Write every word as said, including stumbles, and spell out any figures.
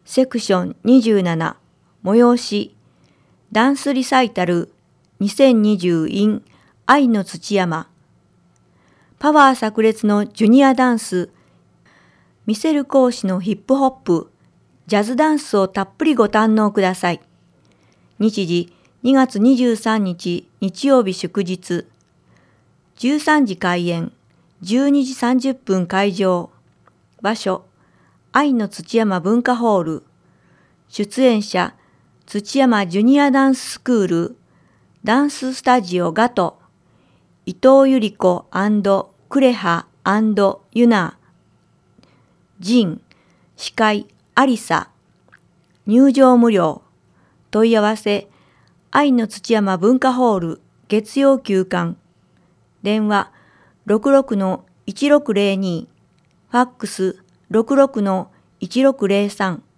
セクションにじゅうなな催しダンスリサイタルにせんにじゅう in 愛の土山パワー炸裂のジュニアダンス見せる講師のヒップホップジャズダンスをたっぷりご堪能ください。日時にがつにじゅうさんにち日曜日祝日じゅうさんじ開演じゅうにじさんじゅっぷん会場場所愛の土山文化ホール出演者土山ジュニアダンススクールダンススタジオガト伊藤由里子&クレハ&ユナジン司会アリサ入場無料問い合わせ愛の土山文化ホール月曜休館電話 ろくろくのいちろくぜろに ファックス ろくろくのいちろくぜろさん